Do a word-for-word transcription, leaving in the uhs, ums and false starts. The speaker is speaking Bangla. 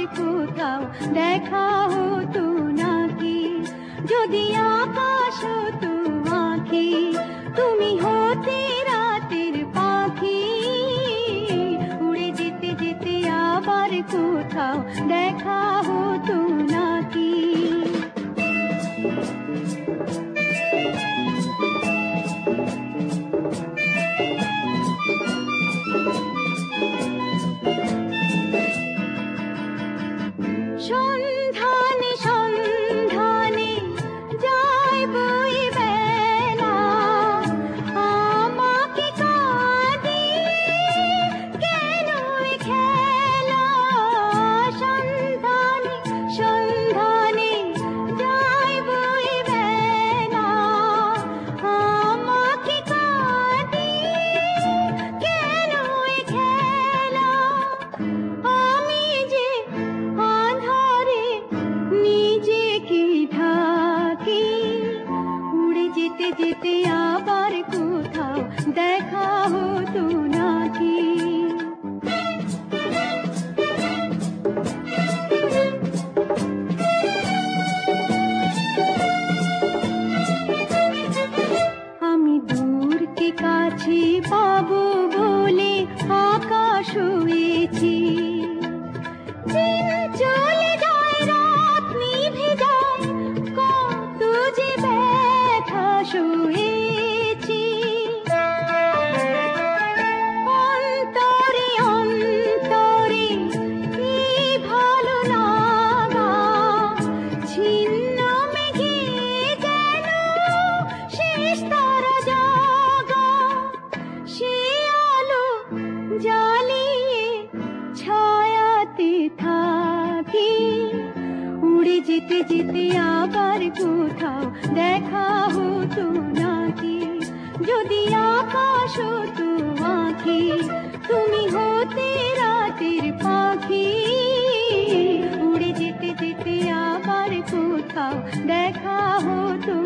কোথাও দেখা হতো নাকি, যদি আকাশ হতো আঁখি, তুমি হতে রাতের পাখি, উড়ে যেতে যেতে আবার কোথাও দেখা হতো নাকি। সন্ধানে সন্ধানে যায় বই বেলা, আমাকে কাঁদিয়ে কেন এ খেলা। সন্ধানে সন্ধানে যায় বই বেলা, আমাকে কাঁদিয়ে কেন এ খেলা। আমি যে আঁধারে নিজেকে ঢাকি, উড়ে যেতে যেতে আবার কোথাও দেখা হতো নাকি। আমি দূরকে কাছে পাবো বলে আকাশ হয়েছি, দিন চলে যায় রাত নিভে যায়, কত যে ব্যথা সয়েছি। অন্তরে অন্তরে কি ভালো লাগা, ছিন্ন মেঘে যেন শেষ তারা জাগা। সে আলো জ্বালিয়ে ছায়াতে থাকি, উড়ে যেতে যেতে আবার কোথাও দেখা হতো নাকি, যদি আকাশ হতো আঁখি, তুমি হতে রাতের পাখি, উড়ে যেতে যেতে আবার কোথাও দেখা হতো